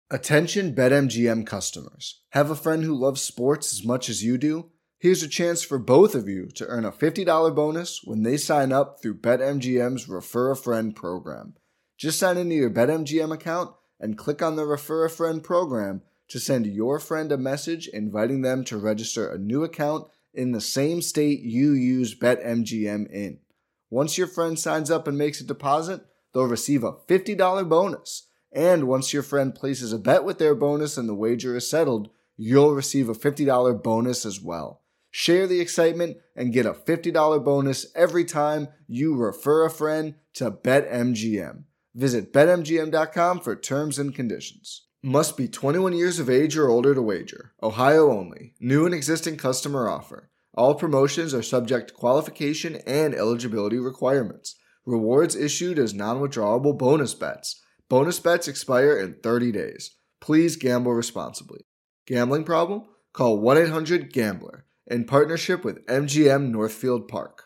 Attention BetMGM customers. Have a friend who loves sports as much as you do? Here's a chance for both of you to earn a $50 bonus when they sign up through BetMGM's Refer a Friend program. Just sign into your BetMGM account and click on the Refer a Friend program to send your friend a message inviting them to register a new account in the same state you use BetMGM in. Once your friend signs up and makes a deposit, they'll receive a $50 bonus. And once your friend places a bet with their bonus and the wager is settled, you'll receive a $50 bonus as well. Share the excitement and get a $50 bonus every time you refer a friend to BetMGM. Visit BetMGM.com for terms and conditions. Must be 21 years of age or older to wager. Ohio only. New and existing customer offer. All promotions are subject to qualification and eligibility requirements. Rewards issued as non-withdrawable bonus bets. Bonus bets expire in 30 days. Please gamble responsibly. Gambling problem? Call 1-800-GAMBLER in partnership with MGM Northfield Park.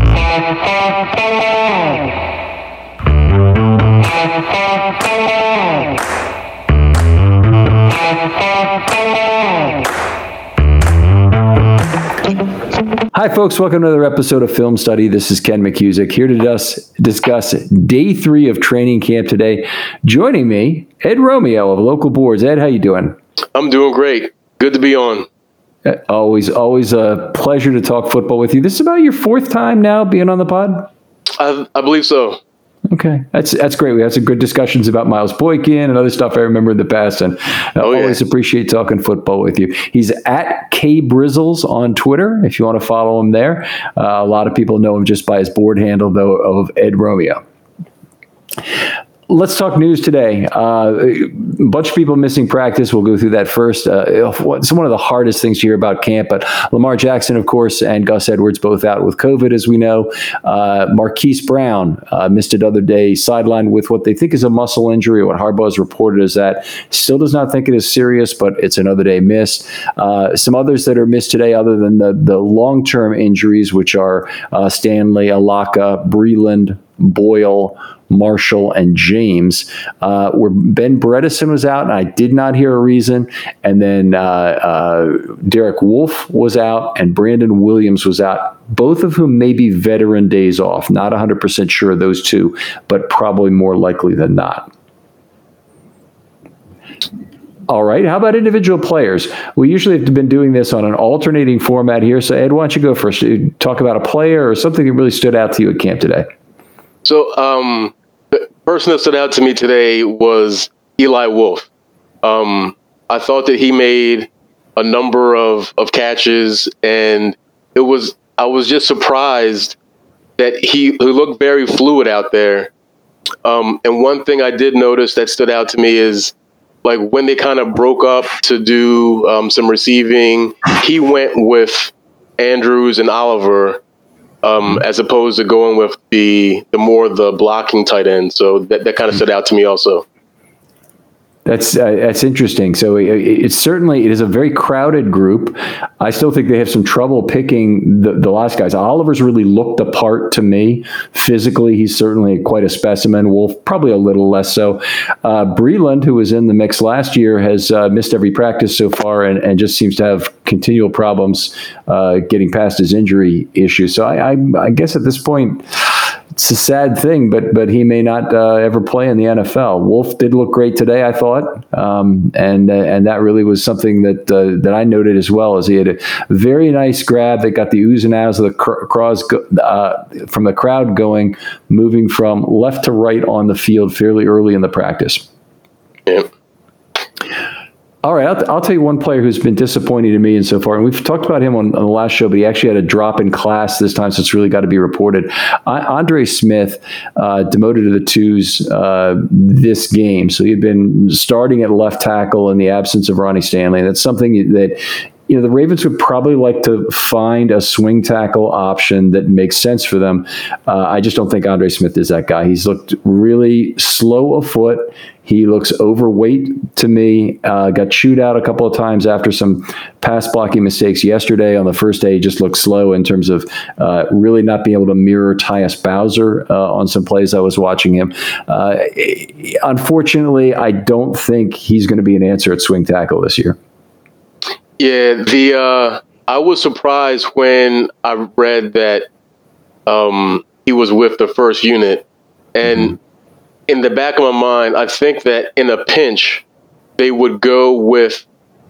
Hi, folks. Welcome to another episode of Film Study. This is Ken McCusick here to discuss day 3 of training camp today. Joining me, Ed Romeo of Local Boards. Ed, how you doing? I'm doing great. Good to be on. Always a pleasure to talk football with you. This is about your 4th time now being on the pod? I believe so. Okay, that's great. We had some good discussions about Miles Boykin and other stuff I remember in the past, and I always appreciate talking football with you. He's at K Brizzles on Twitter, if you want to follow him there. A lot of people know him just by his board handle, though, of Ed Romeo. Let's talk news today. A bunch of people missing practice. We'll go through that first. It's one of the hardest things to hear about camp, but Lamar Jackson, of course, and Gus Edwards both out with COVID, as we know. Marquise Brown missed another day, sidelined with what they think is a muscle injury. What Harbaugh has reported is that still does not think it is serious, but it's another day missed. Some others that are missed today, other than the long-term injuries, which are Stanley, Alaka, Breland, Boyle, Marshall, and James, where Ben Bredesen was out, and I did not hear a reason. And then Derek Wolfe was out, and Brandon Williams was out, both of whom may be veteran days off. Not 100% sure of those two, but probably more likely than not. All right. How about individual players? We usually have been doing this on an alternating format here. So, Ed, why don't you go first? Talk about a player or something that really stood out to you at camp today. So, the person that stood out to me today was Eli Wolf. I thought that he made a number of catches, and I was just surprised that he looked very fluid out there. And one thing I did notice that stood out to me is, like, when they kind of broke up to do some receiving, he went with Andrews and Oliver, as opposed to going with the blocking tight end. So that kind of stood out to me also. That's interesting. So it is a very crowded group. I still think they have some trouble picking the last guys. Oliver's really looked the part to me. Physically, he's certainly quite a specimen. Wolf, probably a little less so. Breland, who was in the mix last year, has missed every practice so far and just seems to have continual problems getting past his injury issue. So I guess at this point, it's a sad thing, but he may not ever play in the NFL. Wolf did look great today, I thought, and that really was something that I noted as well, as he had a very nice grab that got the oohs and ahs of from the crowd going, moving from left to right on the field fairly early in the practice. Yeah. All right, I'll tell you one player who's been disappointing to me and so far, and we've talked about him on the last show, but he actually had a drop in class this time, so it's really got to be reported. Andre Smith demoted to the twos this game, so he had been starting at left tackle in the absence of Ronnie Stanley, and that's something that the Ravens would probably like to find a swing tackle option that makes sense for them. I just don't think Andre Smith is that guy. He's looked really slow of foot. He looks overweight to me. Got chewed out a couple of times after some pass blocking mistakes yesterday. On the first day, he just looked slow in terms of really not being able to mirror Tyus Bowser on some plays I was watching him. Unfortunately, I don't think he's going to be an answer at swing tackle this year. Yeah, I was surprised when I read that he was with the first unit. And in the back of my mind, I think that in a pinch, they would go with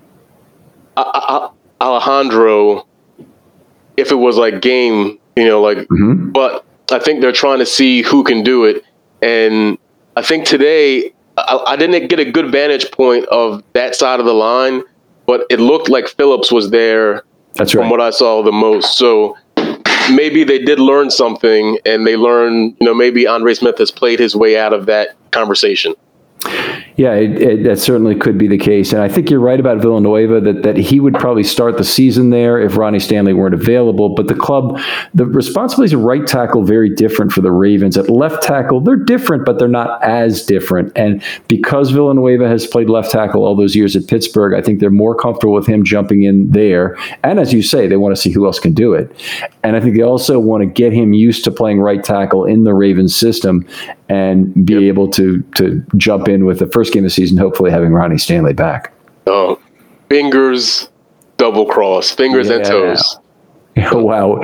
Alejandro if it was like game, but I think they're trying to see who can do it. And I think today, I didn't get a good vantage point of that side of the line, but it looked like Phillips was there. That's right. From what I saw the most. So maybe they did learn something, and they learned, maybe Andre Smith has played his way out of that conversation. Yeah, that certainly could be the case. And I think you're right about Villanueva, that he would probably start the season there if Ronnie Stanley weren't available. But the club, the responsibilities of right tackle, very different for the Ravens. At left tackle, they're different, but they're not as different. And because Villanueva has played left tackle all those years at Pittsburgh, I think they're more comfortable with him jumping in there. And as you say, they want to see who else can do it. And I think they also want to get him used to playing right tackle in the Ravens system and be able to jump in with the first game of the season, hopefully having Ronnie Stanley back. Oh, fingers double cross, fingers and toes. Wow.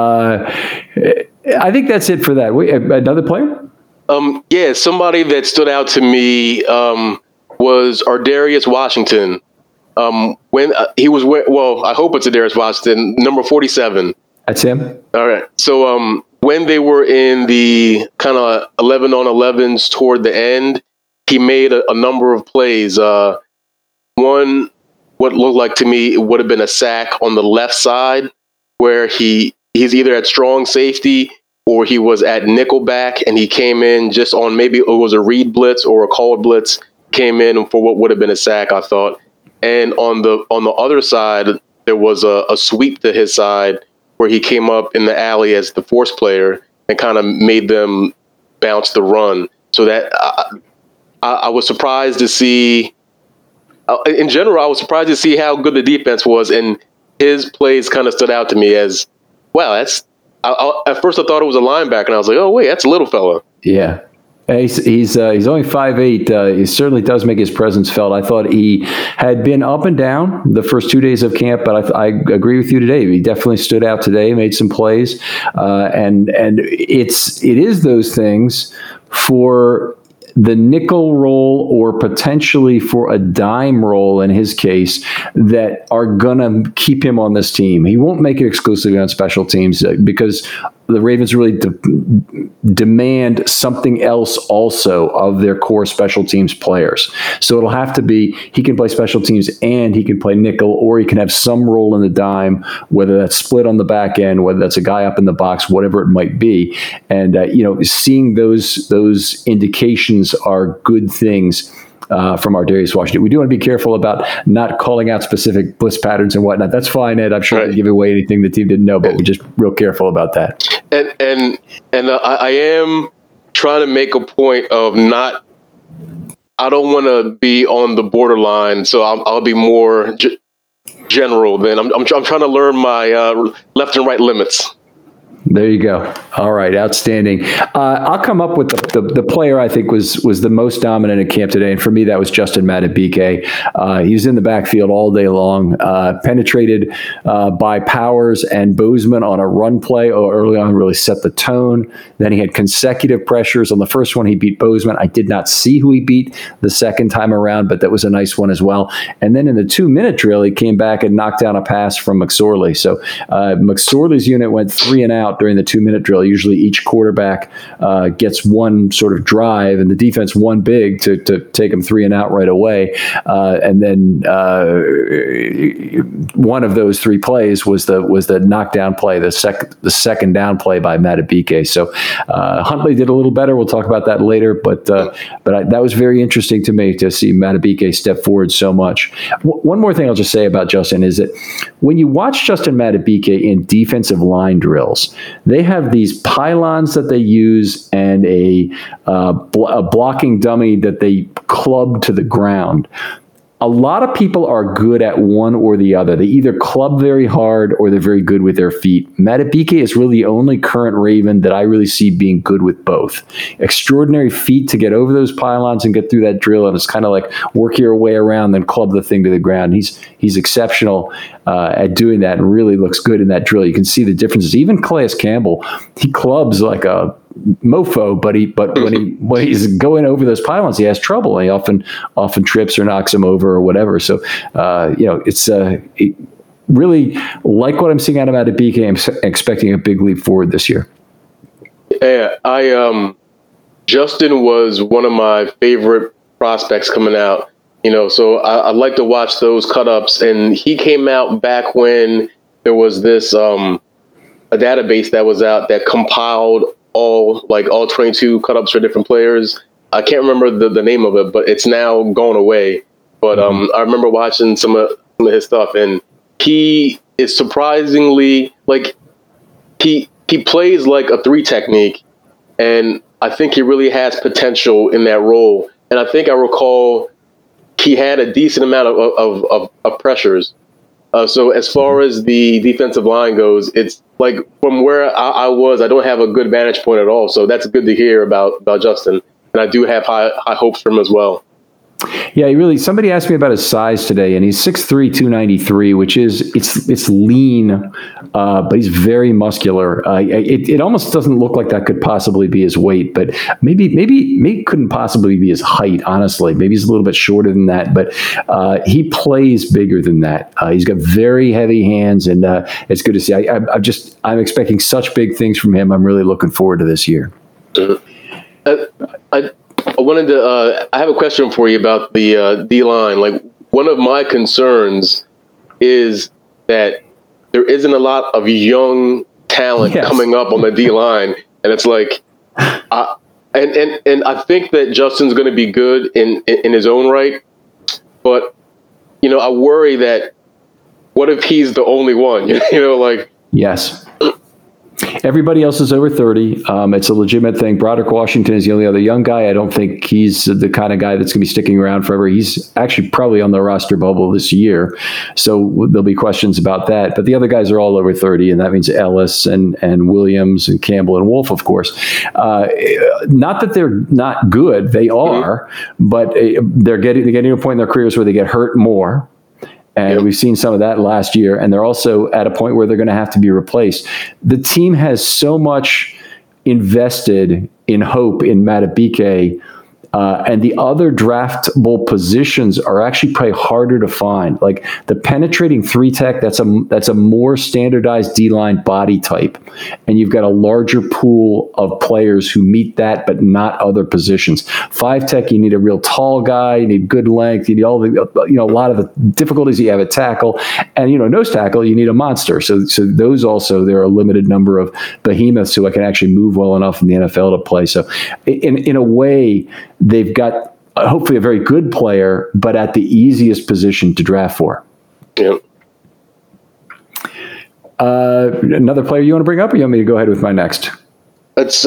I think that's it for that. Another player? Somebody that stood out to me was Ardarius Washington. When he was, I hope it's Ardarius Washington, number 47. That's him. All right. So when they were in the kind of 11-on-11s toward the end, he made a number of plays. One, what looked like to me, it would have been a sack on the left side where he's either at strong safety or he was at nickelback, and he came in just on, maybe it was a read blitz or a called blitz, came in for what would have been a sack, I thought. And on the other side, there was a sweep to his side where he came up in the alley as the force player and kind of made them bounce the run. So that I was surprised to see, in general, I was surprised to see how good the defense was, and his plays kind of stood out to me as, wow, at first I thought it was a linebacker, and I was like, oh, wait, that's a little fella. Yeah. He's only 5'8". He certainly does make his presence felt. I thought he had been up and down the first 2 days of camp, but I agree with you today. He definitely stood out today, made some plays, and it is those things for the nickel role or potentially for a dime role in his case that are going to keep him on this team. He won't make it exclusively on special teams because the Ravens really demand something else also of their core special teams players. So it'll have to be he can play special teams and he can play nickel, or he can have some role in the dime, whether that's split on the back end, whether that's a guy up in the box, whatever it might be. And seeing those indications are good things from Ardarius Washington. We do want to be careful about not calling out specific blitz patterns and whatnot. That's fine, Ed. I'm sure right. They give away anything the team didn't know, but we're just real careful about that. And I am trying to make a point of not. I don't want to be on the borderline, so I'll be more general. Then I'm trying to learn my left and right limits. There you go. All right, outstanding. I'll come up with the player I think was the most dominant in camp today, and for me that was Justin Madubuike. He was in the backfield all day long, penetrated by Powers and Bozeman on a run play early on, really set the tone. Then he had consecutive pressures. On the first one, he beat Bozeman. I did not see who he beat the second time around, but that was a nice one as well. And then in the 2-minute drill, he came back and knocked down a pass from McSorley. So McSorley's unit went 3 and out during the 2-minute drill. Usually each quarterback gets one sort of drive, and the defense won big to take them 3 and out right away. And then one of those 3 plays was the knockdown play, the second down play by Madubuike. So Huntley did a little better. We'll talk about that later, but that was very interesting to me to see Madubuike step forward so much. One more thing I'll just say about Justin is that when you watch Justin Madubuike in defensive line drills, they have these pylons that they use and a blocking dummy that they club to the ground. A lot of people are good at one or the other. They either club very hard or they're very good with their feet. Madubuike is really the only current Raven that I really see being good with both. Extraordinary feet to get over those pylons and get through that drill, and it's kind of like work your way around, then club the thing to the ground. He's exceptional at doing that and really looks good in that drill. You can see the differences. Even Calais Campbell, he clubs like a mofo, but when he's going over those pylons, he has trouble. He often trips or knocks him over or whatever. So it's really like what I'm seeing out of Madubuike. I'm expecting a big leap forward this year. Yeah, Justin was one of my favorite prospects coming out. So I like to watch those cut-ups, and he came out back when there was this a database that was out that compiled all 22 cut-ups for different players. I can't remember the name of it, but it's now gone away. But I remember watching some of his stuff, and he is surprisingly he plays like a 3 technique, and I think he really has potential in that role. And I think I recall he had a decent amount of pressures. So as far as the defensive line goes, it's like from where I was, I don't have a good vantage point at all. So that's good to hear about Justin. And I do have high hopes for him as well. Yeah, somebody asked me about his size today, and he's 6'3", 293, which is, it's lean, but he's very muscular. It almost doesn't look like that could possibly be his weight, but maybe couldn't possibly be his height, honestly. Maybe he's a little bit shorter than that, but he plays bigger than that. He's got very heavy hands, and it's good to see. I'm expecting such big things from him. I'm really looking forward to this year. I wanted to. I have a question for you about the D-line. Like, one of my concerns is that there isn't a lot of young talent coming up on the D-line, and it's like, and I think that Justin's going to be good in his own right, but I worry that what if he's the only one? Yes. Everybody else is over 30. It's a legitimate thing. Broderick Washington is the only other young guy. I don't think he's the kind of guy that's going to be sticking around forever. He's actually probably on the roster bubble this year, so there'll be questions about that. But the other guys are all over 30, and that means Ellis and Williams and Campbell and Wolf, of course. Not that they're not good. They are, but they're getting to a point in their careers where they get hurt more. And we've seen some of that last year. And they're also at a point where they're going to have to be replaced. The team has so much invested in hope in Madubuike, and the other draftable positions are actually probably harder to find. Like the penetrating 3-tech, that's a more standardized D-line body type. And you've got a larger pool of players who meet that, but not other positions. 5-tech, you need a real tall guy, you need good length, you need all the, a lot of the difficulties you have at tackle. And, nose tackle, you need a monster. So those also, there are a limited number of behemoths who can actually move well enough in the NFL to play. So in a way, they've got hopefully a very good player, but at the easiest position to draft for. Yeah. Another player you want to bring up, or you want me to go ahead with my next? It's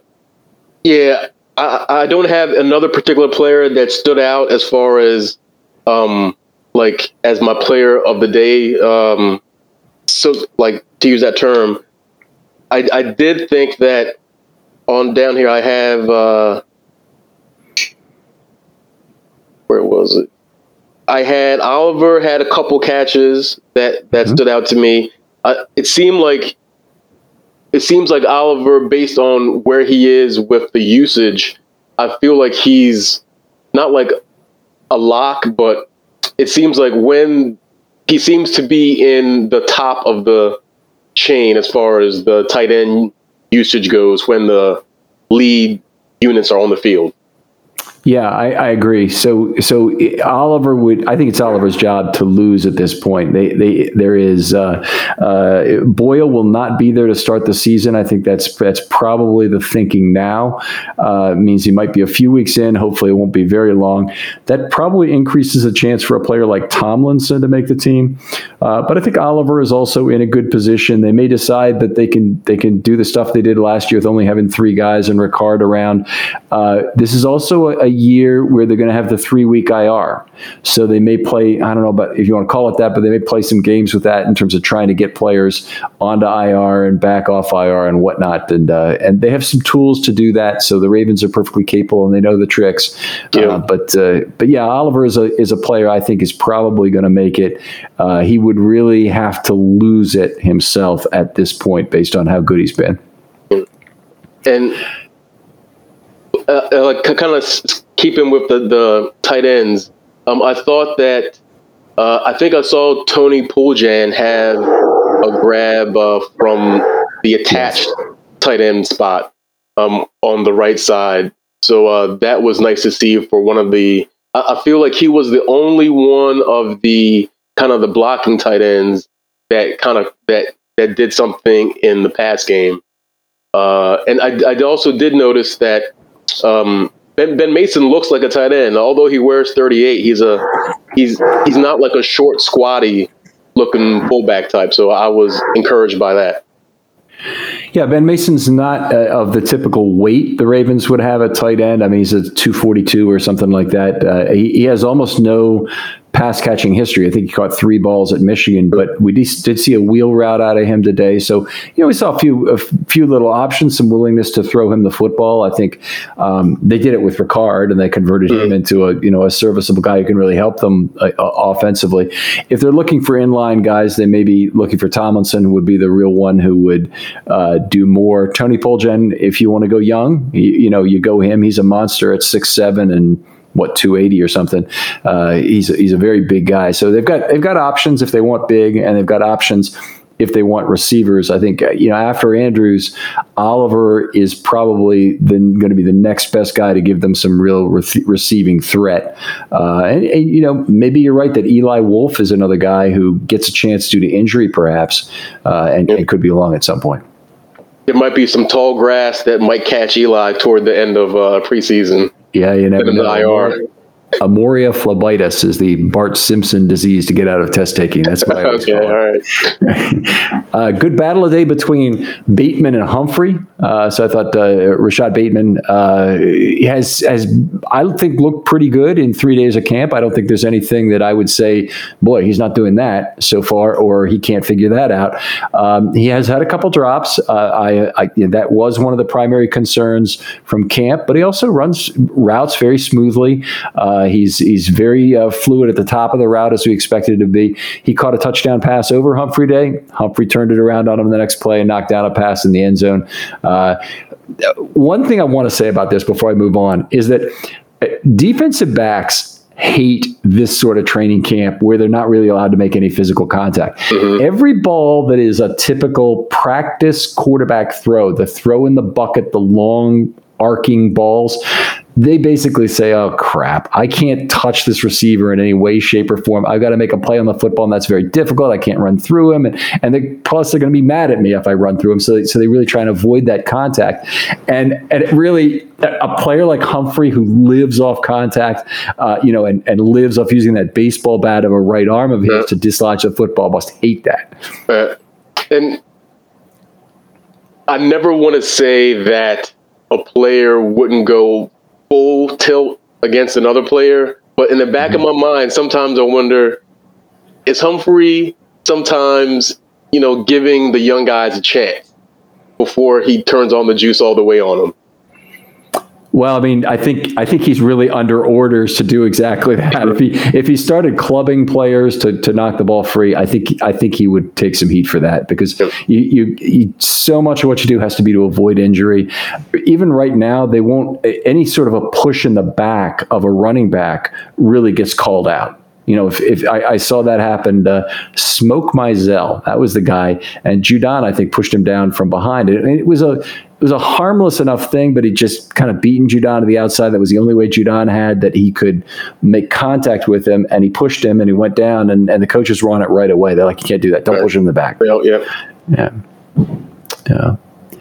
I don't have another particular player that stood out as far as as my player of the day. So to use that term, I did think that on down here I have. Where was it? I had Oliver had a couple catches that stood out to me. It seems like Oliver, based on where he is with the usage, I feel like he's not like a lock, but it seems like when he seems to be in the top of the chain as far as the tight end usage goes when the lead units are on the field. Yeah, I agree. So Oliver I think it's Oliver's job to lose at this point. There is Boyle will not be there to start the season. I think that's probably the thinking now. Means he might be a few weeks in. Hopefully, it won't be very long. That probably increases the chance for a player like Tomlinson to make the team. But I think Oliver is also in a good position. They may decide that they can do the stuff they did last year with only having 3 guys and Ricard around. This is also a year where they're going to have the 3-week IR. So they may play, I don't know about if you want to call it that, but they may play some games with that in terms of trying to get players onto IR and back off IR and whatnot. And they have some tools to do that. So the Ravens are perfectly capable and they know the tricks. Yeah. But yeah, Oliver is a player I think is probably going to make it. He would really have to lose it himself at this point based on how good he's been. And kind of keeping with the tight ends, I thought that I think I saw Tony Poljan have a grab from the attached tight end spot on the right side. So that was nice to see for one of the. I feel like he was the only one of the kind of the blocking tight ends that did something in the pass game. And I also did notice that Ben Mason looks like a tight end. Although he wears 38, he's not like a short, squatty looking fullback type. So I was encouraged by that. Yeah, Ben Mason's not of the typical weight the Ravens would have at tight end. I mean, he's a 242 or something like that. He has almost no pass catching history. I think he caught 3 balls at Michigan, but we did see a wheel route out of him today. So, we saw a few little options, some willingness to throw him the football. I think they did it with Ricard, and they converted him into a serviceable guy who can really help them offensively. If they're looking for inline guys, they may be looking for Tomlinson, who would be the real one who would do more. Tony Poljan, if you want to go young, you go him. He's a monster at 6'7" and 280 or something. He's a very big guy. So they've got options if they want big, and they've got options if they want receivers. I think after Andrews, Oliver is probably going to be the next best guy to give them some real receiving threat. And maybe you're right that Eli Wolf is another guy who gets a chance due to injury, perhaps, and could be along at some point. There might be some tall grass that might catch Eli toward the end of preseason. Yeah, you never know. Amoria phlebitis is the Bart Simpson disease to get out of test taking. That's what I always call it. All right. Good battle today between Bateman and Humphrey. So I thought Rashad Bateman has I think looked pretty good in 3 days of camp. I don't think there's anything that I would say, boy, he's not doing that so far, or he can't figure that out. He has had a couple drops. That was one of the primary concerns from camp, but he also runs routes very smoothly. He's very fluid at the top of the route, as we expected to be. He caught a touchdown pass over Humphrey Day. Humphrey turned it around on him the next play and knocked down a pass in the end zone. One thing I want to say about this before I move on is that defensive backs hate this sort of training camp where they're not really allowed to make any physical contact. Mm-hmm. Every ball that is a typical practice quarterback throw, the throw in the bucket, the long arcing balls, they basically say, oh, crap, I can't touch this receiver in any way, shape, or form. I've got to make a play on the football, and that's very difficult. I can't run through him. Plus, they're going to be mad at me if I run through him. So they really try and avoid that contact. And it really, a player like Humphrey, who lives off contact, and lives off using that baseball bat of a right arm of his to dislodge the football, must hate that. And I never want to say that a player wouldn't go full tilt against another player, but in the back of my mind, sometimes I wonder, is Humphrey sometimes, giving the young guys a chance before he turns on the juice all the way on them? Well, I mean, I think he's really under orders to do exactly that. If he started clubbing players to knock the ball free, I think he would take some heat for that, because you so much of what you do has to be to avoid injury. Even right now, they won't any sort of a push in the back of a running back really gets called out. if I saw that happen, Smoke Mizell, that was the guy, and Judon, I think, pushed him down from behind. It was a harmless enough thing, but he just kind of beaten Judon to the outside. That was the only way Judon had that he could make contact with him, and he pushed him, and he went down, and the coaches were on it right away. They're like, you can't do that. Don't push him in the back. Yeah.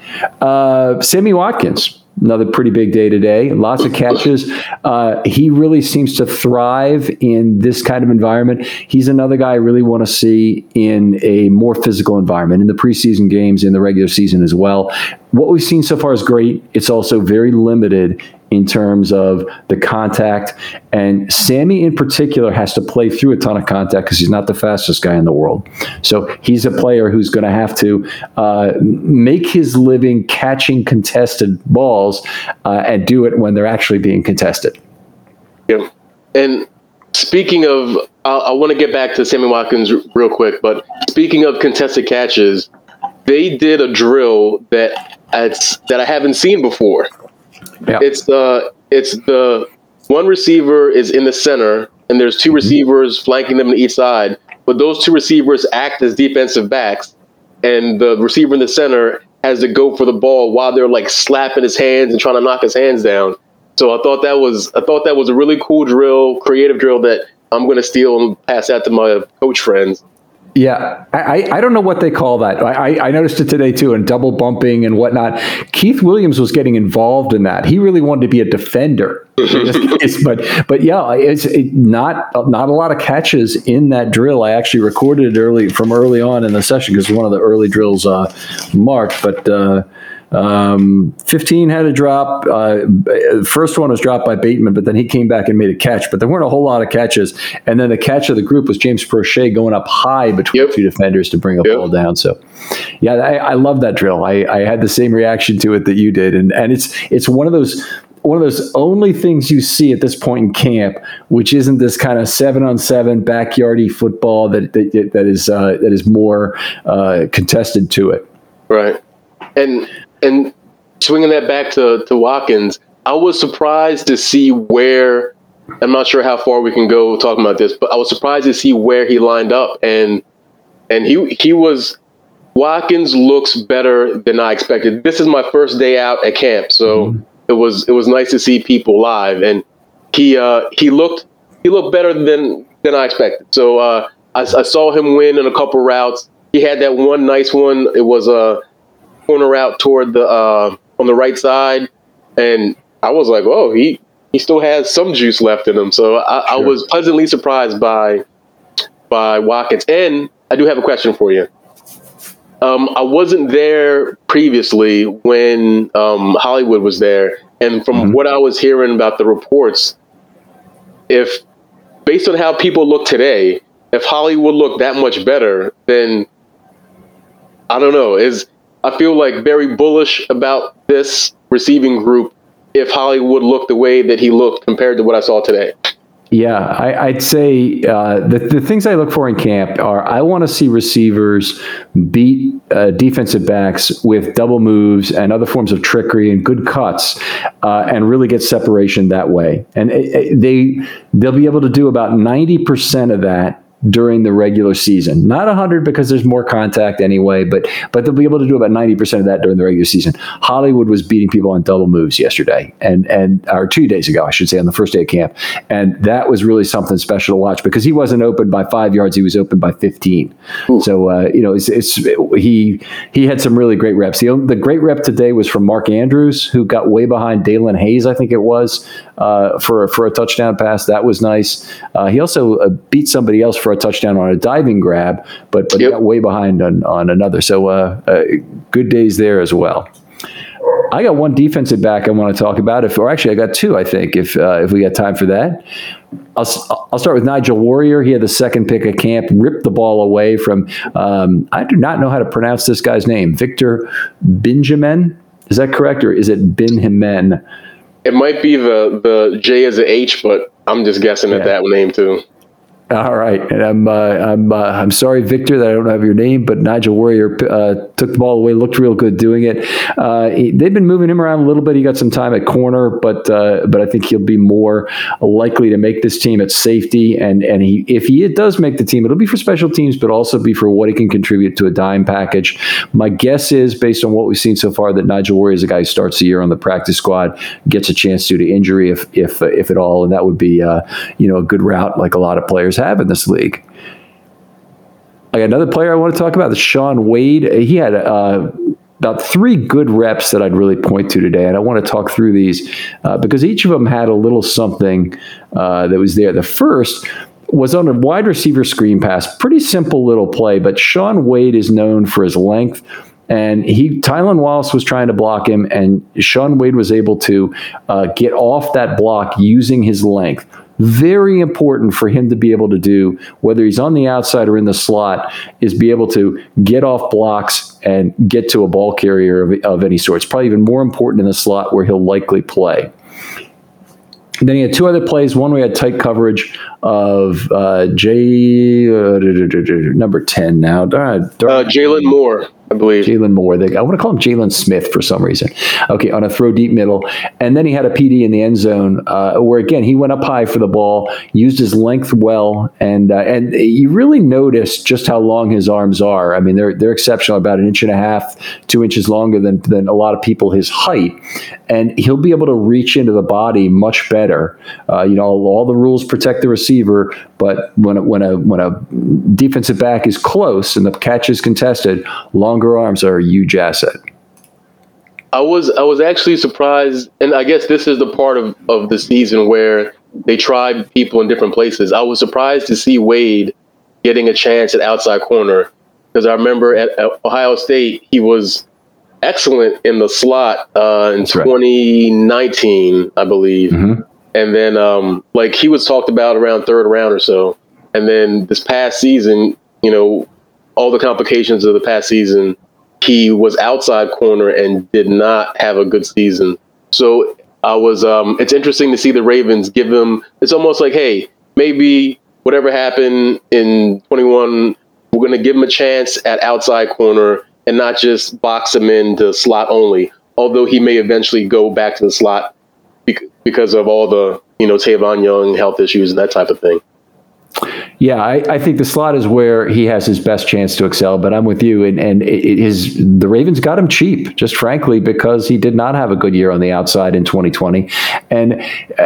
Sammy Watkins, another pretty big day today. Lots of catches. He really seems to thrive in this kind of environment. He's another guy I really want to see in a more physical environment, in the preseason games, in the regular season as well. What we've seen so far is great. It's also very limited in terms of the contact. And Sammy in particular has to play through a ton of contact because he's not the fastest guy in the world. So he's a player who's going to have to make his living catching contested balls and do it when they're actually being contested. Yeah. And speaking of, I want to get back to Sammy Watkins real quick, but speaking of contested catches, they did a drill that I haven't seen before. Yeah. It's the one receiver is in the center, and there's two receivers flanking them on each side. But those two receivers act as defensive backs, and the receiver in the center has to go for the ball while they're like slapping his hands and trying to knock his hands down. So I thought that was a really cool drill, creative drill that I'm going to steal and pass out to my coach friends. Yeah, I don't know what they call that. I noticed it today, too, and double bumping and whatnot. Keith Williams was getting involved in that. He really wanted to be a defender. But yeah, it's not a lot of catches in that drill. I actually recorded it early on in the session because one of the early drills marked. But 15 had a drop. First one was dropped by Bateman, but then he came back and made a catch. But there weren't a whole lot of catches. And then the catch of the group was James Prochet going up high between two defenders to bring a ball down. So, yeah, I love that drill. I had the same reaction to it that you did, and it's one of those only things you see at this point in camp, which isn't this kind of 7-on-7 backyardy football that is more contested to it. Right, and swinging that back to Watkins, I was surprised to see where. I'm not sure how far we can go talking about this, but I was surprised to see where he lined up, and Watkins looks better than I expected. This is my first day out at camp, so it was nice to see people live, and he looked better than I expected. So I saw him win in a couple routes. He had that one nice one. It was a corner route toward the on the right side, and I was like, oh, he still has some juice left in him. So I was pleasantly surprised by Watkins. And I do have a question for you. I wasn't there previously when Hollywood was there, and from what I was hearing about the reports, if based on how people look today, if Hollywood looked that much better, then I don't know. I feel like very bullish about this receiving group if Hollywood looked the way that he looked compared to what I saw today. Yeah, I'd say the things I look for in camp are I want to see receivers beat defensive backs with double moves and other forms of trickery and good cuts and really get separation that way. And they'll be able to do about 90% of that during the regular season. Not 100 because there's more contact anyway, but they'll be able to do about 90% of that during the regular season. Hollywood was beating people on double moves yesterday or 2 days ago, I should say, on the first day of camp. And that was really something special to watch because he wasn't open by 5 yards. He was open by 15. Ooh. So, he had some really great reps. The great rep today was from Mark Andrews, who got way behind Dalen Hayes, I think it was, for a touchdown pass. That was nice. He also beat somebody else for a touchdown on a diving grab, but he got way behind on another. So good days there as well. I got one defensive back I want to talk about. I got two, I think, if we got time for that. I'll start with Nigel Warrior. He had the second pick at camp, ripped the ball away from, I do not know how to pronounce this guy's name, Victor Benjamin. Is that correct, or is it Benjamin? It might be the J as an H, but I'm just guessing at that name too. All right, and I'm sorry, Victor, that I don't have your name, but Nigel Warrior took the ball away, looked real good doing it. They've been moving him around a little bit. He got some time at corner, but I think he'll be more likely to make this team at safety. And if he does make the team, it'll be for special teams, but also be for what he can contribute to a dime package. My guess is, based on what we've seen so far, that Nigel Warrior is a guy who starts the year on the practice squad, gets a chance due to injury, if at all, and that would be a good route, like a lot of players have in this league. I got another player I want to talk about, that's Shaun Wade. He had about 3 good reps that I'd really point to today, and I want to talk through these because each of them had a little something that was there. The first was on a wide receiver screen pass. Pretty simple little play, but Shaun Wade is known for his length. And Tylan Wallace was trying to block him, and Shaun Wade was able to get off that block using his length. Very important for him to be able to do, whether he's on the outside or in the slot, is be able to get off blocks and get to a ball carrier of any sort. It's probably even more important in the slot where he'll likely play. Then he had 2 other plays. One, we had tight coverage of number 10 now. Jalen Moore, I believe. Jalen Moore. I want to call him Jalen Smith for some reason. Okay, on a throw deep middle. And then he had a PD in the end zone where, again, he went up high for the ball, used his length well, and you really notice just how long his arms are. I mean, they're exceptional, about 1.5 inches, 2 inches longer than a lot of people his height. And he'll be able to reach into the body much better. All the rules protect the receiver, but when a defensive back is close and the catch is contested, longer arms are a huge asset. I was actually surprised, and I guess this is the part of the season where they tried people in different places. I was surprised to see Wade getting a chance at outside corner, because I remember at Ohio State he was excellent in the slot in 2019, I believe. Mm-hmm. And then he was talked about around 3rd round or so. And then this past season, all the complications of the past season, he was outside corner and did not have a good season. So it's interesting to see the Ravens give him, it's almost like, hey, maybe whatever happened in 21, we're going to give him a chance at outside corner and not just box him into slot only, although he may eventually go back to the slot because of all the, Tavon Young health issues and that type of thing. Yeah, I think the slot is where he has his best chance to excel, but I'm with you. And the Ravens got him cheap, just frankly, because he did not have a good year on the outside in 2020. And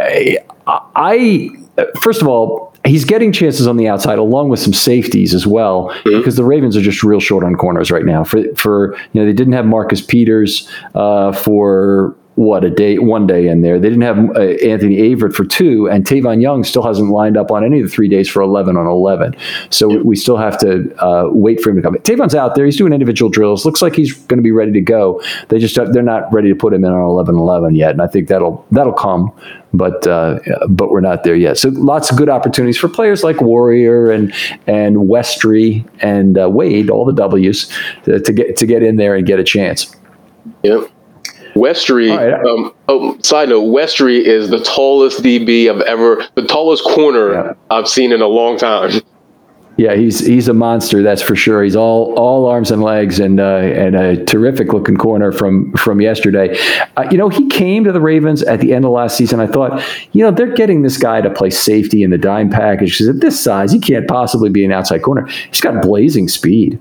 first of all, he's getting chances on the outside along with some safeties as well, because the Ravens are just real short on corners right now. For they didn't have Marcus Peters for one day in there. They didn't have Anthony Averett for 2, and Tavon Young still hasn't lined up on any of the 3 days for 11 on 11. So we still have to wait for him to come. Tavon's out there. He's doing individual drills. Looks like he's going to be ready to go. They're not ready to put him in on 11-11 yet, and I think that'll come. But we're not there yet. So lots of good opportunities for players like Warrior and Westry and Wade, all the W's, to get in there and get a chance. Yep. Westry, side note, Westry is the tallest DB the tallest corner I've seen in a long time. Yeah, he's a monster, that's for sure. He's all arms and legs, and a terrific looking corner from yesterday. He came to the Ravens at the end of last season. I thought, they're getting this guy to play safety in the dime package, because at this size, he can't possibly be an outside corner. He's got blazing speed.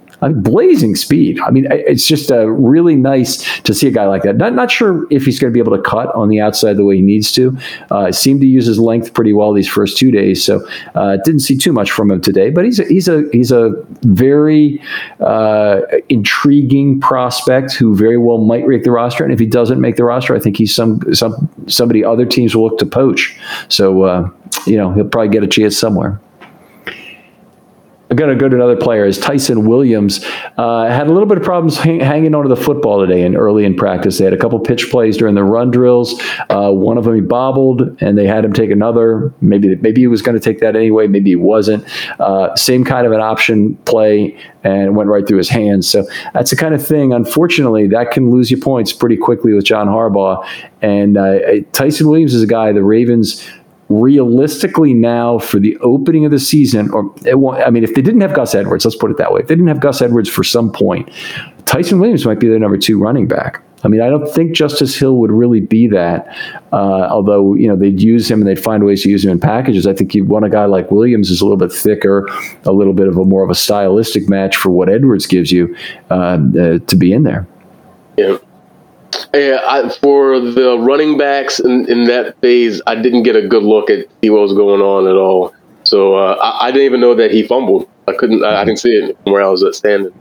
It's just really nice to see a guy like that. Not sure if he's going to be able to cut on the outside the way he needs to. Seemed to use his length pretty well these first 2 days, so didn't see too much from him today. But he's a very intriguing prospect who very well might make the roster. And if he doesn't make the roster, I think he's somebody other teams will look to poach. So he'll probably get a chance somewhere. I'm going to go to another player. Is Tyson Williams had a little bit of problems hanging onto the football today and early in practice. They had a couple pitch plays during the run drills. One of them he bobbled, and they had him take another. Maybe he was going to take that anyway. Maybe he wasn't. Same kind of an option play, and it went right through his hands. So that's the kind of thing, unfortunately, that can lose you points pretty quickly with John Harbaugh. And Tyson Williams is a guy the Ravens realistically now for the opening of the season, or if they didn't have Gus Edwards, let's put it that way. If they didn't have Gus Edwards for some point, Tyson Williams might be their number 2 running back. I don't think Justice Hill would really be that, although, they'd use him and they'd find ways to use him in packages. I think you'd want a guy like Williams who's a little bit thicker, a little bit of more of a stylistic match for what Edwards gives you to be in there. Yeah. For the running backs in that phase, I didn't get a good look at see what was going on at all. So I didn't even know that he fumbled. I didn't see it from where I was standing.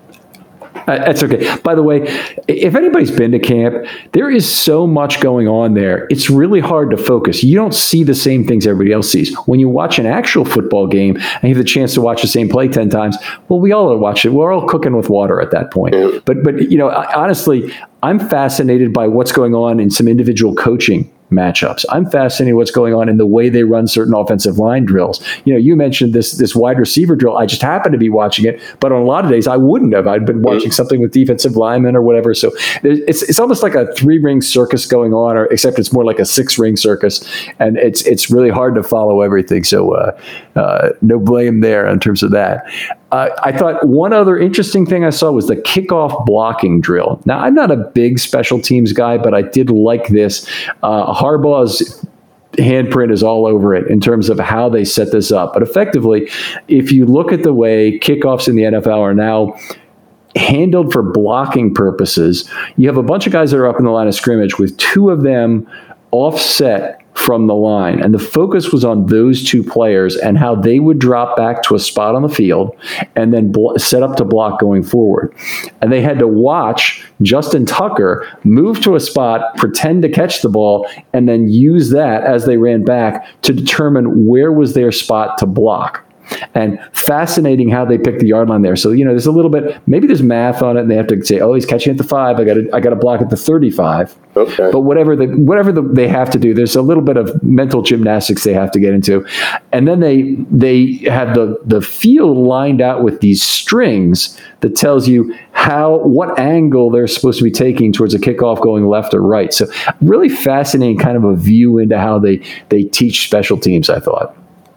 That's okay. By the way, if anybody's been to camp, there is so much going on there. It's really hard to focus. You don't see the same things everybody else sees. When you watch an actual football game and you have the chance to watch the same play 10 times, well, we all are watching. We're all cooking with water at that point. But honestly, I'm fascinated by what's going on in some individual coaching matchups. I'm fascinated what's going on in the way they run certain offensive line drills. You mentioned this wide receiver drill. I just happened to be watching it, but on a lot of days I wouldn't have. I'd been watching something with defensive linemen or whatever. So it's almost like a 3-ring circus going on, or except it's more like a 6-ring circus, and it's really hard to follow everything. So no blame there in terms of that. I thought one other interesting thing I saw was the kickoff blocking drill. Now, I'm not a big special teams guy, but I did like this. Harbaugh's handprint is all over it in terms of how they set this up. But effectively, if you look at the way kickoffs in the NFL are now handled for blocking purposes, you have a bunch of guys that are up in the line of scrimmage with 2 of them offset from the line. And the focus was on those 2 players and how they would drop back to a spot on the field and then set up to block going forward. And they had to watch Justin Tucker move to a spot, pretend to catch the ball, and then use that as they ran back to determine where was their spot to block. And fascinating how they picked the yard line there. So, there's a little bit, maybe there's math on it, and they have to say, oh, he's catching at the 5. I got to block at the 35. Okay. But whatever they have to do, there's a little bit of mental gymnastics they have to get into. And then they have the field lined out with these strings that tells you what angle they're supposed to be taking towards a kickoff going left or right. So really fascinating kind of a view into how they teach special teams, I thought.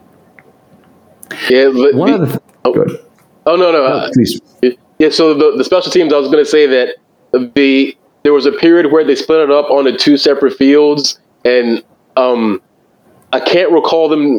Yeah. Good. Oh, no. Please. Yeah. So the special teams, I was going to say that there was a period where they split it up onto 2 separate fields, and I can't recall them.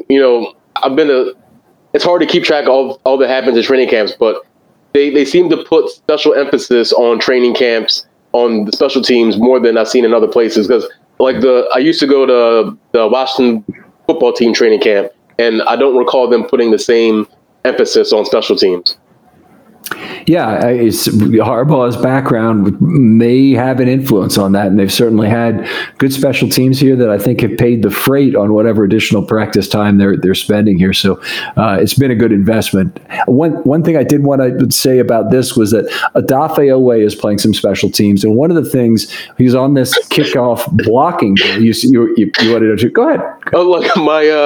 It's hard to keep track of all that happens in training camps, but they seem to put special emphasis on training camps on the special teams more than I've seen in other places. Because I used to go to the Washington football team training camp, and I don't recall them putting the same emphasis on special teams. Yeah, Harbaugh's background may have an influence on that, and they've certainly had good special teams here that I think have paid the freight on whatever additional practice time they're spending here. So it's been a good investment. One thing I did want to say about this was that Odafe Oweh is playing some special teams, and one of the things he's on this kickoff blocking. You wanted to go ahead. Oh, look,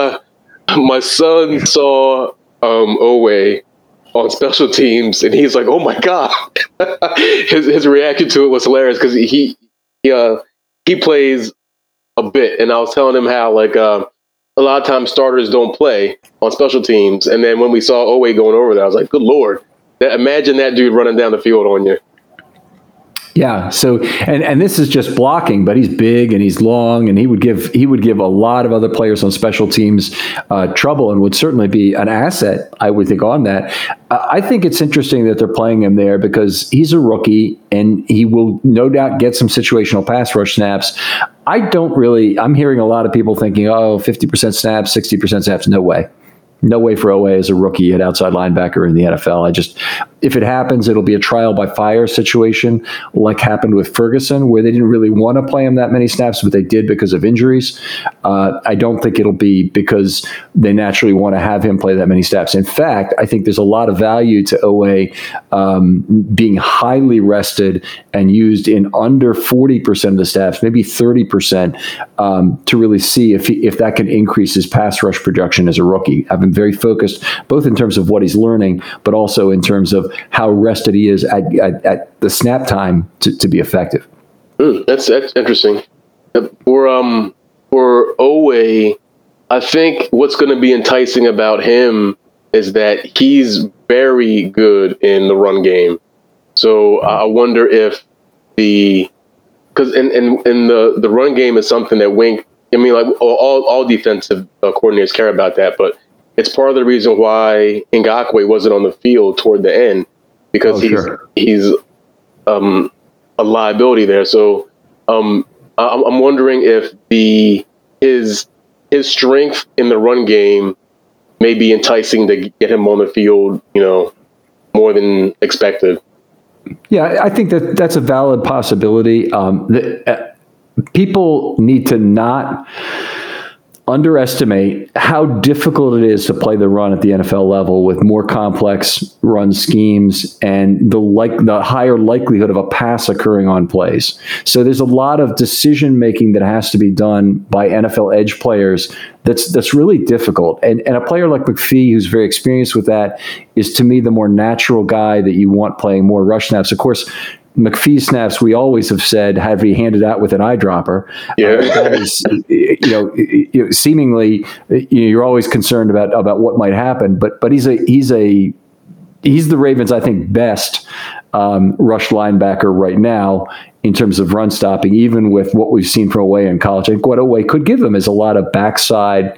my son saw Oweh on special teams, and he's like, "Oh my god!" his reaction to it was hilarious because he plays a bit, and I was telling him how a lot of times starters don't play on special teams, and then when we saw Oweh going over there, I was like, "Good lord! Imagine that dude running down the field on you." Yeah. So, and this is just blocking, but he's big and he's long, and he would give a lot of other players on special teams trouble, and would certainly be an asset, I would think, on that. I think it's interesting that they're playing him there because he's a rookie and he will no doubt get some situational pass rush snaps. I'm hearing a lot of people thinking, 50% snaps, 60% snaps. No way. No way for Oweh as a rookie at outside linebacker in the NFL. If it happens, it'll be a trial by fire situation like happened with Ferguson, where they didn't really want to play him that many snaps, but they did because of injuries. I don't think it'll be because they naturally want to have him play that many snaps. In fact, I think there's a lot of value to Oweh being highly rested and used in under 40% of the snaps, maybe 30%, to really see if that can increase his pass rush production as a rookie. I've been very focused both in terms of what he's learning, but also in terms of how rested he is at the snap time to be effective. That's interesting. For Oweh, I think what's going to be enticing about him is that he's very good in the run game. So I wonder if because in the run game is something that Wink, I mean, like all defensive coordinators care about that, but it's part of the reason why Ngakoue wasn't on the field toward the end, because he's a liability there. So I'm wondering if his strength in the run game may be enticing to get him on the field, more than expected. Yeah, I think that's a valid possibility. People need to not underestimate how difficult it is to play the run at the NFL level with more complex run schemes and the higher likelihood of a pass occurring on plays. So there's a lot of decision making that has to be done by NFL edge players that's really difficult. And a player like McPhee, who's very experienced with that, is to me the more natural guy that you want playing more rush snaps. Of course, McPhee snaps, we always have said, have he handed out with an eyedropper. That is, seemingly, you're always concerned about what might happen. But he's the Ravens', I think, best rush linebacker right now in terms of run stopping, even with what we've seen from Oweh in college. I think what Oweh could give them is a lot of backside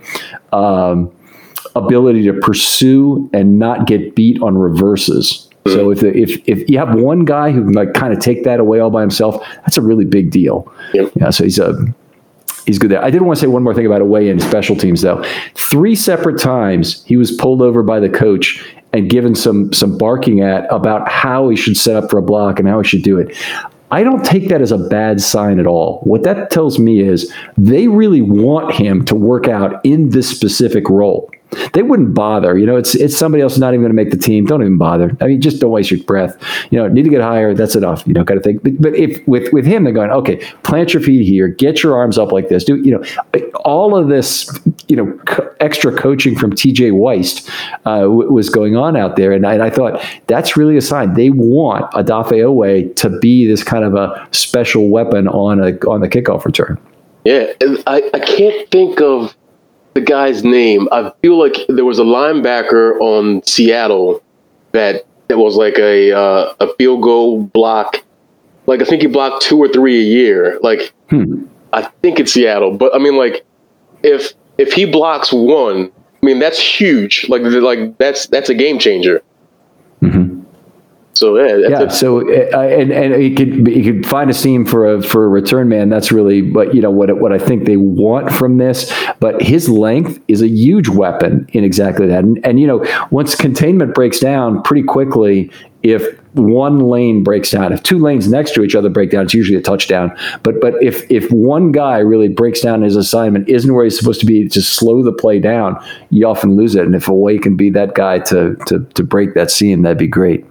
ability to pursue and not get beat on reverses. So if you have one guy who can like kind of take that away all by himself, that's a really big deal. Yep. Yeah, so he's good there. I did want to say one more thing about Oweh and special teams, though. 3 separate times he was pulled over by the coach and given some barking at about how he should set up for a block and how he should do it. I don't take that as a bad sign at all. What that tells me is they really want him to work out in this specific role. They wouldn't bother. It's somebody else not even going to make the team. Don't even bother. I mean, just don't waste your breath. Need to get higher. That's enough. Kind of thing. But if with him, they're going, okay, plant your feet here, get your arms up like this. Do all of this? Extra coaching from TJ Weist was going on out there, and I thought that's really a sign they want Odafe Oweh to be this kind of a special weapon on the kickoff return. Yeah, I can't think of the guy's name. I feel like there was a linebacker on Seattle that was like a field goal block. Like I think he blocked 2 or 3 a year. Like I think it's Seattle, but I mean, like if he blocks one, I mean that's huge. Like that's a game changer. Mm-hmm. So So he could find a seam for a return man. That's really, but what I think they want from this. But his length is a huge weapon in exactly that. And once containment breaks down pretty quickly, if one lane breaks down, if 2 lanes next to each other break down, it's usually a touchdown. But if one guy really breaks down his assignment, isn't where he's supposed to be to slow the play down, you often lose it. And if Oweh can be that guy to break that seam, that'd be great.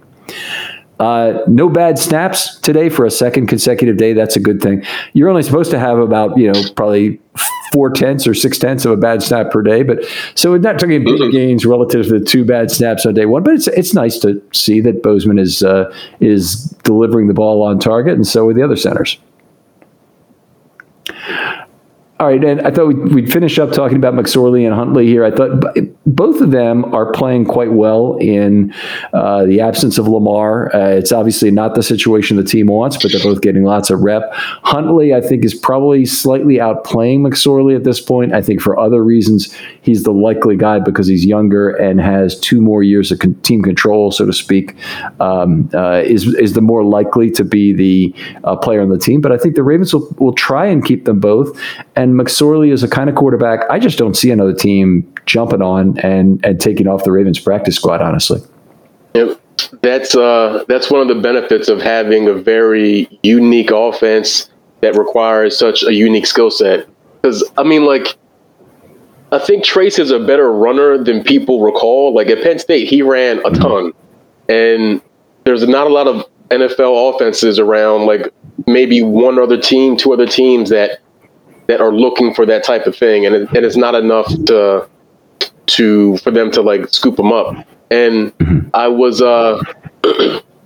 No bad snaps today for a second consecutive day. That's a good thing. You're only supposed to have about, probably 4/10 or 6/10 of a bad snap per day. But so we're not talking big gains relative to the 2 bad snaps on day one. But it's nice to see that Bozeman is delivering the ball on target, and so are the other centers. All right, and I thought we'd finish up talking about McSorley and Huntley here. I thought both of them are playing quite well in the absence of Lamar. It's obviously not the situation the team wants, but they're both getting lots of rep. Huntley, I think, is probably slightly outplaying McSorley at this point. I think for other reasons, he's the likely guy because he's younger and has 2 more years of team control, so to speak, is the more likely to be the player on the team. But I think the Ravens will try and keep them both. And McSorley is a kind of quarterback I just don't see another team jumping on and taking off the Ravens practice squad, honestly. Yep. That's one of the benefits of having a very unique offense that requires such a unique skill set. Because, I mean, like, I think Trace is a better runner than people recall. Like, at Penn State, he ran a ton. And there's not a lot of NFL offenses around, like, maybe 1 other team, 2 other teams that are looking for that type of thing, and it's not enough for them to like scoop them up. And I was I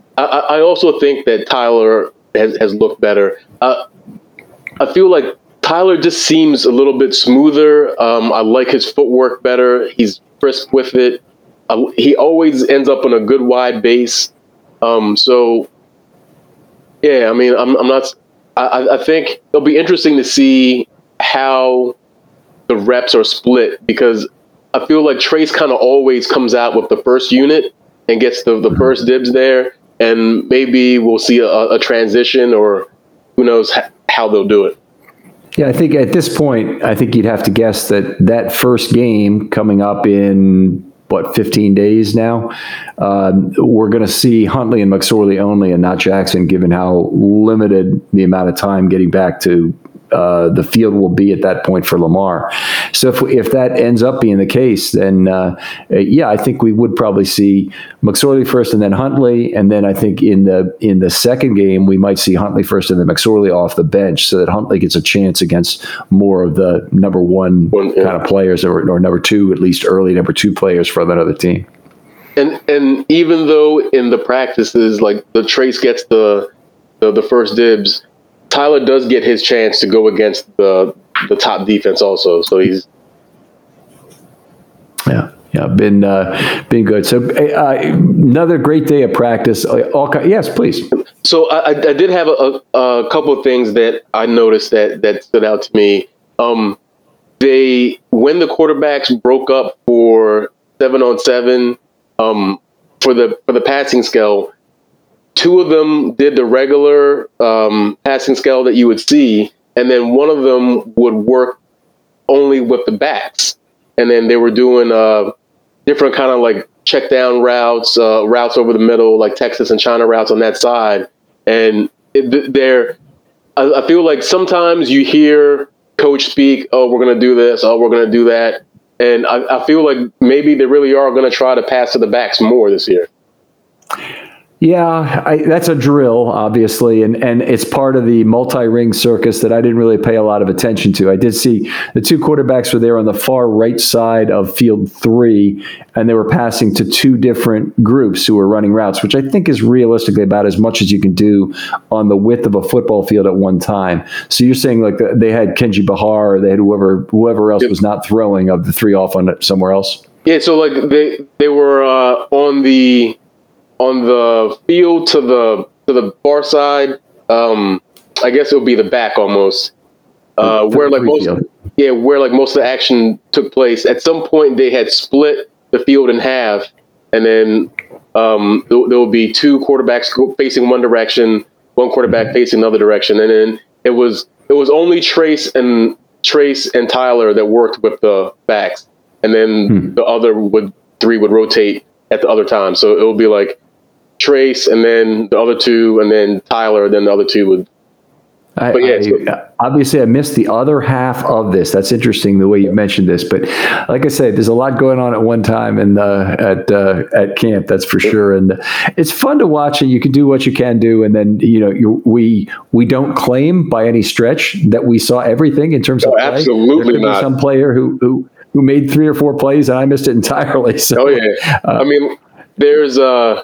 also think that Tyler has looked better. I feel like Tyler just seems a little bit smoother. I like his footwork better. He's crisp with it. He always ends up on a good wide base. So, yeah, I mean, I'm not. I think it'll be interesting to see how the reps are split, because I feel like Trace kind of always comes out with the first unit and gets the first dibs there, and maybe we'll see a transition, or who knows how they'll do it. Yeah, I think at this point, I think you'd have to guess that first game coming up in, 15 days now, we're going to see Huntley and McSorley only and not Jackson, given how limited the amount of time getting back to the field will be at that point for Lamar. So if that ends up being the case, then I think we would probably see McSorley first and then Huntley, and then I think in the second game we might see Huntley first and then McSorley off the bench, so that Huntley gets a chance against more of the number one kind of players, or number two, at least early number two players from another team. And even though in the practices, like, the Trace gets the first dibs, Tyler does get his chance to go against the top defense also. So he's been good. So another great day of practice. Yes, please. So I did have a couple of things that I noticed that stood out to me. When the quarterbacks broke up for 7-on-7 for the passing scale, two of them did the regular passing scale that you would see, and then one of them would work only with the backs. And then they were doing different kind of like check down routes, routes over the middle, like Texas and China routes on that side. And I feel like sometimes you hear coach speak, oh, we're going to do this, oh, we're going to do that. And I feel like maybe they really are going to try to pass to the backs more this year. Yeah, that's a drill, obviously, and it's part of the multi-ring circus that I didn't really pay a lot of attention to. I did see the two quarterbacks were there on the far right side of field 3, and they were passing to two different groups who were running routes, which I think is realistically about as much as you can do on the width of a football field at one time. So you're saying like they had Kenji Bahar, or they had whoever else was not throwing of the three off on somewhere else? Yeah, so like they were on the field to the far side, I guess it would be the back almost, where most of the action took place. At some point, they had split the field in half, and then there would be two quarterbacks facing one direction, one quarterback facing another direction, and then it was only Trace and Tyler that worked with the backs, and then the other three would rotate at the other time. So it would be like Trace, and then the other two, and then Tyler, then the other two would. Obviously, I missed the other half of this. That's interesting the way you mentioned this, but like I said, there's a lot going on at one time at camp. That's for sure, and it's fun to watch. And you can do what you can do, and then we don't claim by any stretch that we saw everything in terms of play. Absolutely there could not. Be some player who made 3 or 4 plays, and I missed it entirely. So, I mean, there's I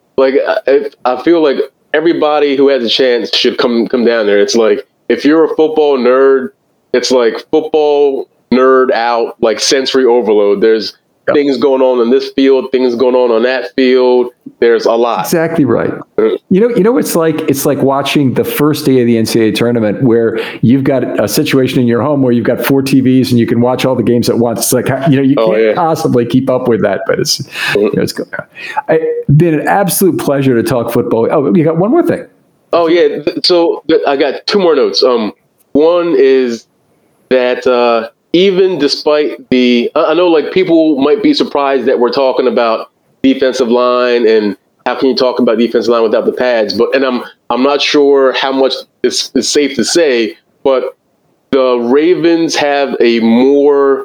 feel like everybody who has a chance should come down there. It's like, if you're a football nerd, it's like football nerd out, like sensory overload. There's things going on in this field, things going on that field. There's a lot. Exactly right. You know, it's like watching the first day of the NCAA tournament, where you've got a situation in your home where you've got 4 TVs and you can watch all the games at once. It's like, you can't possibly keep up with that, but it's going on. It's been an absolute pleasure to talk football. Oh, you got one more thing. Oh yeah. So I got 2 more notes. One is that even despite I know like people might be surprised that we're talking about defensive line and how can you talk about defensive line without the pads, and I'm not sure how much is safe to say, but the Ravens have you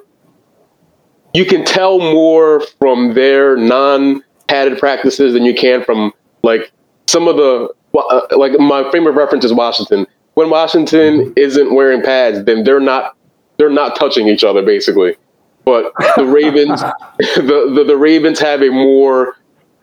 can tell more from their non-padded practices than you can from like some of the, like my frame of reference is Washington. When Washington isn't wearing pads, then they're not touching each other basically. But the Ravens, the Ravens have a more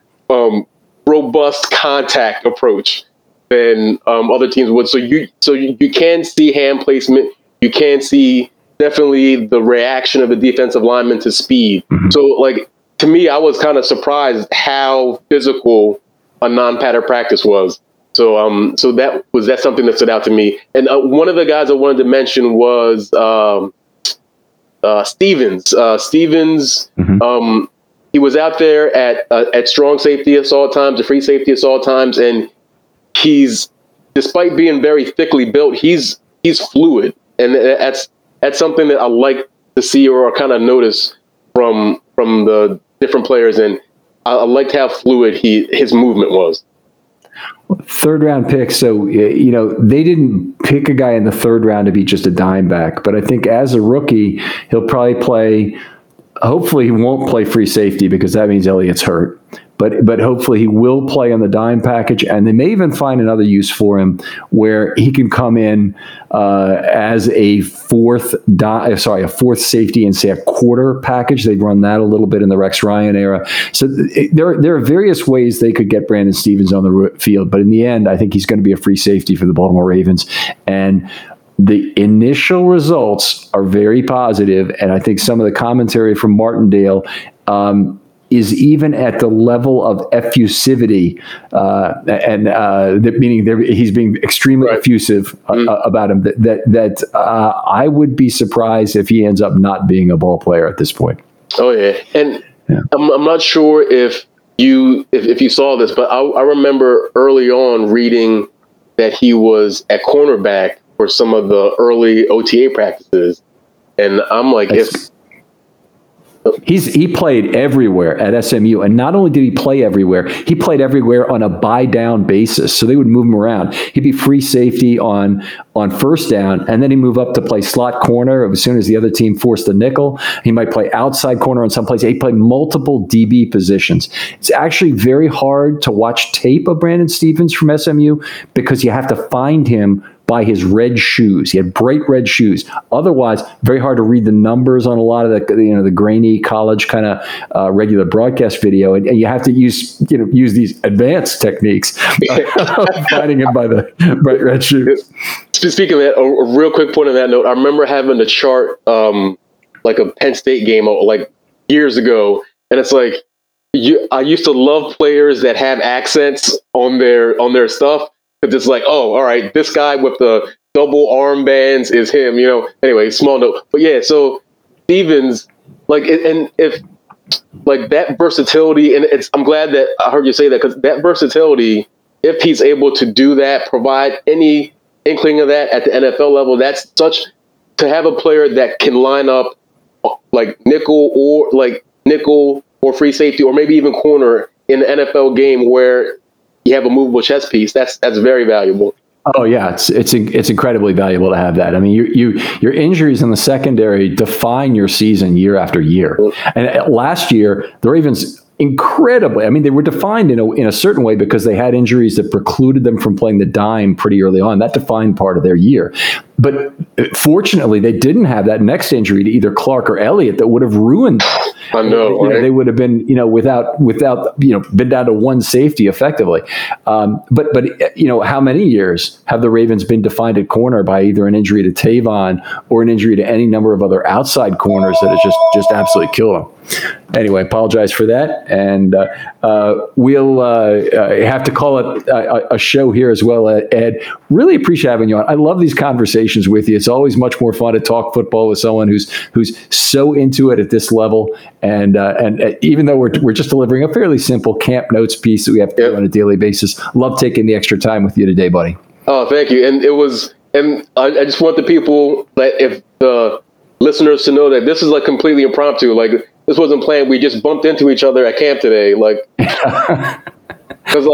robust contact approach than other teams would. So you can see hand placement. you can see definitely the reaction of the defensive lineman to speed. Mm-hmm. So, like, to me, I was kind of surprised how physical a non-pattern practice was. So, that's something that stood out to me. And one of the guys I wanted to mention was Stevens. Mm-hmm. He was out there at strong safety assault times, the free safety assault times, and despite being very thickly built, he's fluid, and that's something that I like to see or kind of notice from the different players, and I liked how fluid his movement was. Third round pick. So, they didn't pick a guy in the third round to be just a dime back, but I think as a rookie, he'll probably play. Hopefully he won't play free safety because that means Elliott's hurt. But hopefully he will play on the dime package, and they may even find another use for him where he can come in as a fourth safety and say a quarter package. They'd run that a little bit in the Rex Ryan era. So there are various ways they could get Brandon Stevens on the field, but in the end, I think he's going to be a free safety for the Baltimore Ravens. And the initial results are very positive, and I think some of the commentary from Martindale is even at the level of effusivity, meaning he's being extremely effusive about him. That I would be surprised if he ends up not being a ball player at this point. Oh yeah, and I'm not sure if you saw this, but I remember early on reading that he was at cornerback for some of the early OTA practices, and I'm like, he played everywhere at SMU, and not only did he play everywhere, he played everywhere on a buy down basis. So they would move him around. He'd be free safety on first down, and then he'd move up to play slot corner as soon as the other team forced the nickel. He might play outside corner on some place. He played multiple DB positions. It's actually very hard to watch tape of Brandon Stevens from SMU because you have to find him by his red shoes. He had bright red shoes. Otherwise, very hard to read the numbers on a lot of the grainy college kind of regular broadcast video, and you have to use these advanced techniques finding him by the bright red shoes. Speaking of that, a real quick point on that note, I remember having to chart like a Penn State game like years ago, and it's like I used to love players that have accents on their stuff. Because it's like, oh, all right, this guy with the double armbands is him, Anyway, small note. But yeah, so Stevens, and if that versatility, and I'm glad that I heard you say that, because that versatility, if he's able to do that, provide any inkling of that at the NFL level, that's to have a player that can line up like nickel or free safety or maybe even corner in the NFL game where you have a movable chess piece. That's very valuable. Oh yeah, it's incredibly valuable to have that. I mean, your injuries in the secondary define your season year after year. And last year, the Ravens incredibly, they were defined in a certain way because they had injuries that precluded them from playing the dime pretty early on. That defined part of their year. But fortunately, they didn't have that next injury to either Clark or Elliott that would have ruined them. I know, right? They would have been, without been down to one safety effectively. But how many years have the Ravens been defined at corner by either an injury to Tavon or an injury to any number of other outside corners that has just absolutely killed them? Anyway, apologize for that, and we'll have to call it a show here as well. Ed, really appreciate having you on. I love these conversations with you. It's always much more fun to talk football with someone who's so into it at this level. And even though we're just delivering a fairly simple camp notes piece that we have to do on a daily basis, love taking the extra time with you today, buddy. Oh, thank you. And I just want the people, that if the listeners to know that this is completely impromptu. This wasn't planned. We just bumped into each other at camp today. Because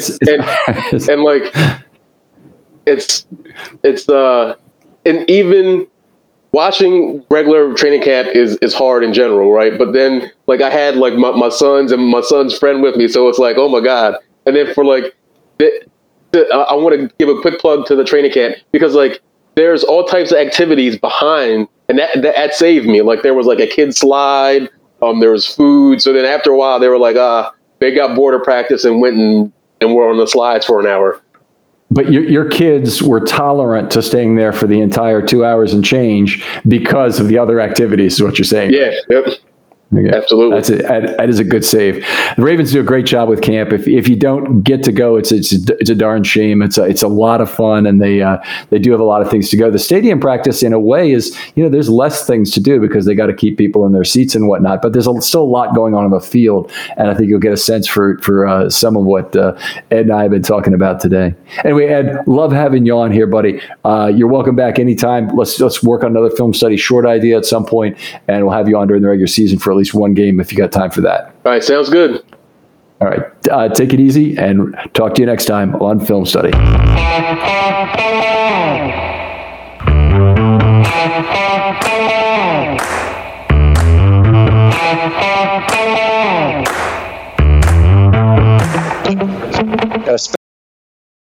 and even watching regular training camp is hard in general, right? But then I had my sons and my son's friend with me, so it's oh my God. And then for I want to give a quick plug to the training camp because there's all types of activities behind, and that saved me. There was a kid slide, there was food. So then after a while they were they got bored of practice and went and were on the slides for an hour. But your kids were tolerant to staying there for the entire 2 hours and change because of the other activities, is what you're saying. Yeah. Yep. Okay. Absolutely. That is a good save. The Ravens do a great job with camp. If you don't get to go, it's a darn shame. It's a lot of fun, and they do have a lot of things to go. The stadium practice, in a way, is there's less things to do because they got to keep people in their seats and whatnot. But there's still a lot going on the field, and I think you'll get a sense for some of what Ed and I have been talking about today. Anyway, Ed, love having you on here, buddy. You're welcome back anytime. Let's work on another film study short idea at some point, and we'll have you on during the regular season for at least one game if you got time for that. All right, sounds good. All right, take it easy and talk to you next time on Film Study.